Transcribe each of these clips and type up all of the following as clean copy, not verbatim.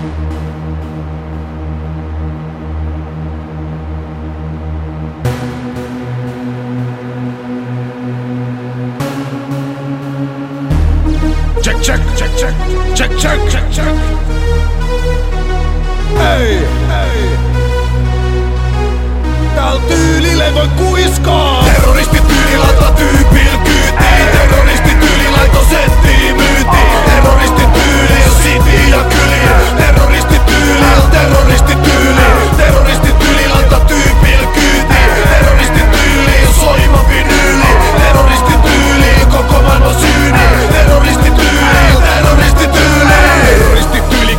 Check, check, check, check, check, check, check, check. Ei, ei. Tääl tyylille voi kuiskaa. Terroristityyli laittaa tyypil kyytiin. Terroristityyli laittaa settiin myytiin. Terroristityyli on city ja kyliä. Terroristityyli on terroristityyli. Terroristityyli laittaa tyypil kyytiin. Terroristityyli on soima vinyyli. Terroristityyli on koko maailman syyni. Terroristityyli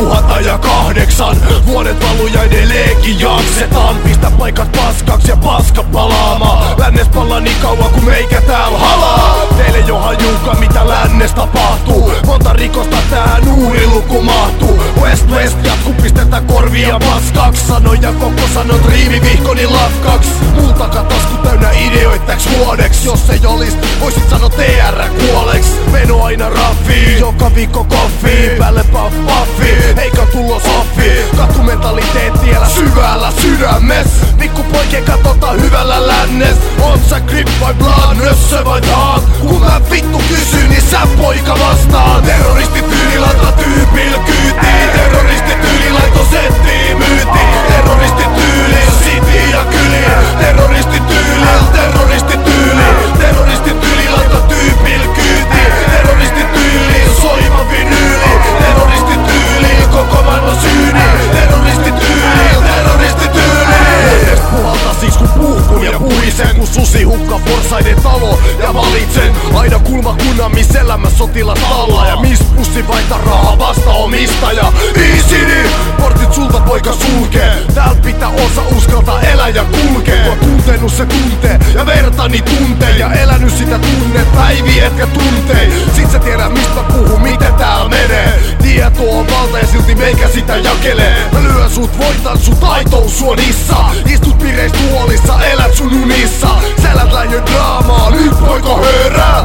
2008. Vuodet valuu ja edelleenkin jaksetaan. Pistä paikat paskaks ja paska palaamaan. Lännes pallaa niin kauan kun meikä tääl halaa. Teille jo hajuuka mitä lännes tapahtuu. Monta rikosta tähän uuriluku mahtuu. West West jatku pistetään korvia paskaks. Sanoja koko sanot riimivihkoni lafkaks. Multa tasku täynnä ideoitteks vuodeks. Jos ei olis voisit sano TR kuoleks. Meno aina raffiin, joka viikko koffiin. Päälle puff puffi, eikä tulos offi. Katumentaliteetti elä syvällä sydämes. Pikku poikien katota hyvällä lännes. On sä grip vai blood, nössö vai taat. Kun mä vittu kysyn, niin sä poika vastaan. Terroristityyli laittaa tyypil kyytiin. Terroristityyli laittaa settiin myytiin. Terroristityyli on city ja kyliä. Terroristityyli on terroristityyli. Terroristityyli laittaa tyypil kyytiin. Terroristityyli on soima vinyyli. Terroristityyli on koko maailman syyni. Terroristityyli on terroristityyli. Edes puhalta siis kun puhkun ja puhisen. Kun susi hukka porsaiden talo. Ja valitsen aina kulmakunnan miss elämä sotilas alla. Ja miss pussi vaihtaa rahaa vasta omistaja. Easy, portit sulta poika sulkee. Tääl pitää osa uskaltaa elää ja kulkee. Kun tuntenut se tuntee ja vertani tuntee. Ja elänyt sitä tunnet päiviä etkä tuntei. Sit sä tiedät mistä puhuu, miten tääl menee. Tieto on valta ja silti meikä sitä jakelee. Mä lyön sut, voitan sut aitous suonissa. Istut pireis tuolissa, elät sun unissa. Sä elät lähiön draamaa, nyt poika höörää.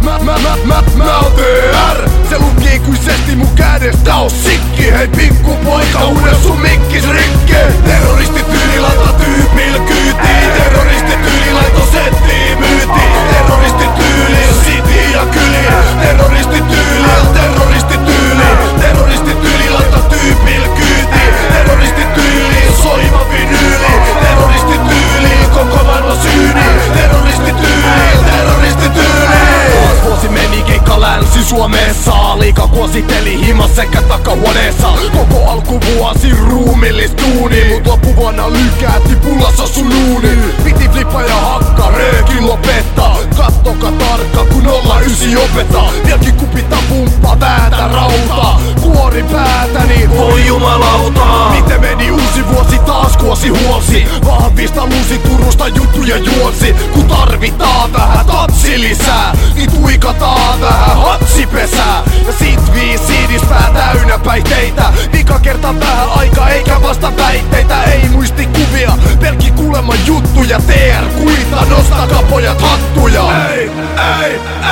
Mä oon TR. Se luki ikuisesti mun kädestä on sikki. Hei pikku poika, uuden sun mikkis rikki. Terroristityyli laittaa tyypil kyytiin. Terroristityyli laittaa settiin myytiin. Terroristityyli on city ja kyliä. Terroristityyli on terroristityyli. Terroristityyli laittaa tyypil kyytiin. Terroristityyli on soima vinyyli. Terroristityyli on koko maailman syyni. Terroristityyli on terroristityyli. Taas vuosi meni keikka Länsi-Suomessa. Liika kuositeli himas sekä takahuoneessa. Koko alkuvuosi ruumillis duuni. Mut loppuvuonna lykätti pullassa sun luuni. Piti flippa ja hakka, röökin lopettaa. Kattokaa tarkka kun 09 opettaa. Vieläkin kupita pumppaa päätä rautaa. Kuori päätäni, voi jumalauta. Miten meni uusi vuosi taas kuosi huosi. Vahvista lusi Turusta juttuja juosi. Kun tarvitaan vähän tatsi lisää, niin tuikataan vähän hatsipesää. Ja sit viisiidis pää täynnä päihteitä. Vika kerta vähän aika eikä vasta väitteitä. Ei muistikuvia, pelkki kuulemma juttuja. TR kuita, nostakaa pojat hattuja. Ei, ei,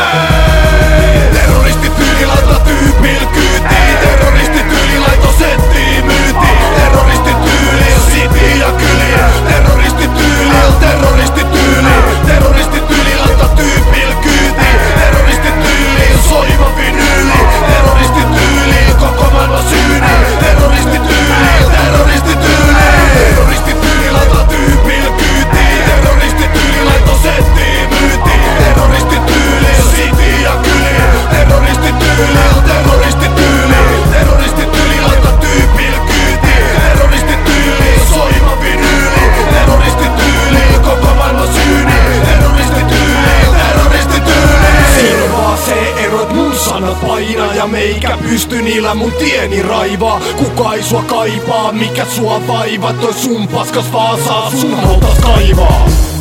ei. Terroristityyli laittaa tyypil kyytiin. Terroristityyli laittaa settiin myytiin. Terroristityyli on city ja kyliä. Terroristityyli on terroristityyli. Terroristityyli laittaa tyypil kyytiin. Terroristityyli on soima vinyyli. Terroristityyli on koko maailman syyni. Terroristityyli on terroristityyli. Terroristityyli laittaa tyypil kyytiin. Terroristityyli laittaa settiin myytiin. Terroristityyli on city ja kyliä. Terroristityyli on terroristityyli. Terroristityyli laittaa tyypil kyytiin. Terroristityyli on soima vinyyli. Terroristityyli on koko maailman syyni. Terroristityyli on terroristityyli. Siinä vaan se erot mun sanat painaa. Ja meikä pysty niillä mun tieni raivaa. Kuka ei sua kaipaa, mikä sua vaivaa. Toi sun paskas vaan saa sun hautas kaivaa.